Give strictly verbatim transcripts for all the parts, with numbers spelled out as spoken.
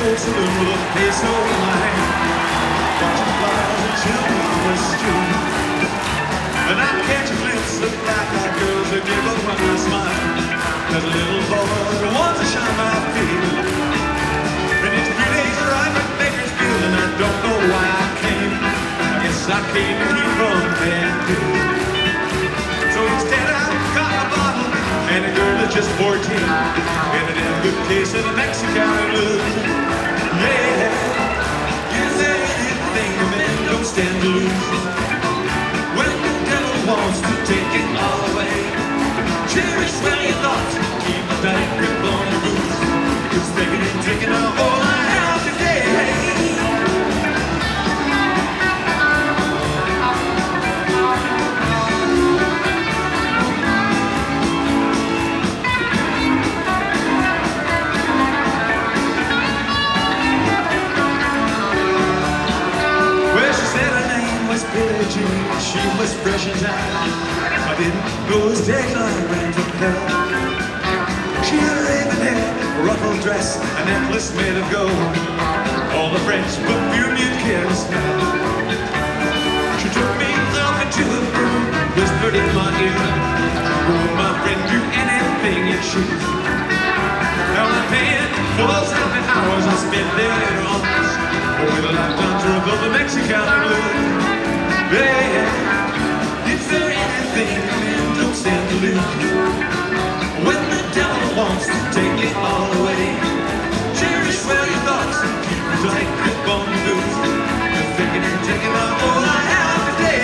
old saloon with a peso in my hand, watching flowers and children on the street. And I catch a glimpse of black-eyed girls that giggle when I smile. There's a little boy who wants to shine my feet. And it's three days right at Bakersfield, and I don't know why I came. I guess I came to keep from paying. So instead I got a bottle and a girl that's just fourteen, and a damn good case of the Mexican blues. Yeah, is there anything a man don't stand to lose? When the devil wants to take it all away, cherish well your thoughts, keep a tight grip on the roots. Cause taking and taking all I have today. Billie Jean, she was fresh and tight. I didn't know his tagline ran from hell. She had a raven hair, a ruffled dress, a necklace made of gold, all the French perfume you'd care to smell. She took me up into a room, whispered in my ear, "Oh, my friend, do anything you choose." Now I'm paying for those happy hours I spent there in her arms, with a lifetime trip of the Mexican blues. Yeah, is there anything a man don't stand to lose? When the devil wants to take it all away, cherish well your thoughts, keep a tight grip on the booze. You're thinking and taking out all I have today.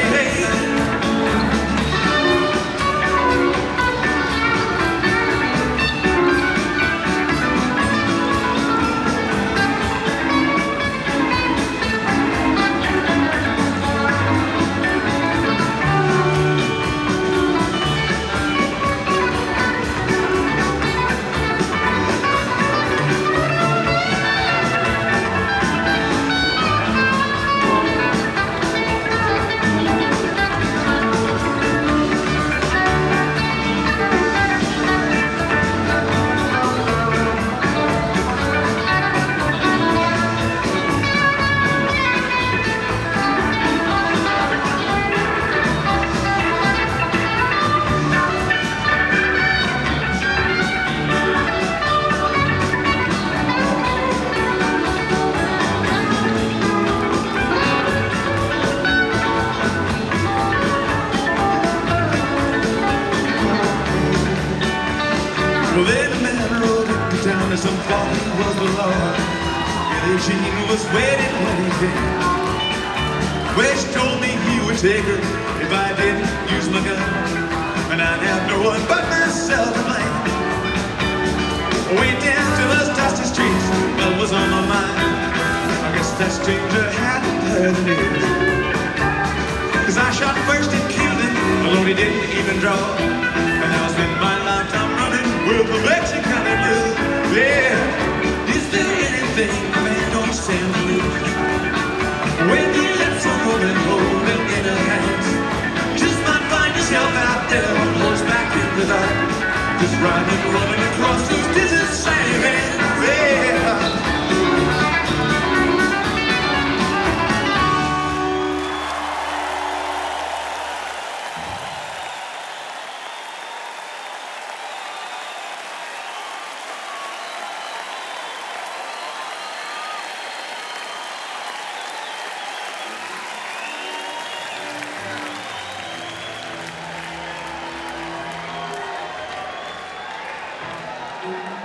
Well, then a man rode into town and some thought he was the Lord. Billie Jean was waiting when he came. Well, she told me he would take her if I didn't use my gun, and I'd have no one but myself to blame. Way down to those dusty streets, what was on my mind? I guess that stranger hadn't heard the news. Cause I shot first and killed him, although he didn't even draw. And now I spend my lifetime running with the Mexican blues. Yeah, is there anything a man don't stand to lose? When he lets a woman hold him in her hands, just might find yourself out there on horseback in the dark, just riding, running across those desert sands. Yeah. Thank you.